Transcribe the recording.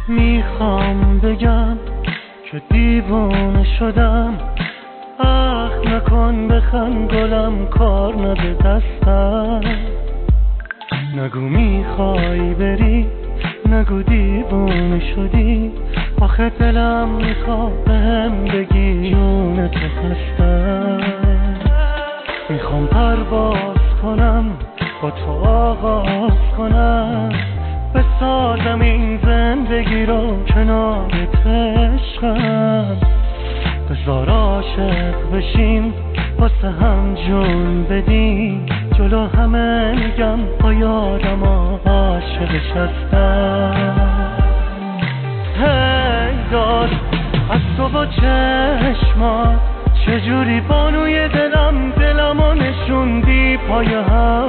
میخوام بگم که دیوانه شدم، نکن بخند گلم، کار نده دستم. نگو میخوای بری، نگو دیوانه شدی، آخه دلم میخواد بهم بگی جونت هستم. میخوام پرواز کنم، با تو آغاز کنم، بسازم این زندگی رو کنارت عشقم. بذار عاشق بشیم، واسه هم جون بدیم، جلو همه میگم با یادم عاشقش هستم. هی داد از تو با چشمات، چجوری بانوی دلم، دلمو نشوندی پای هم.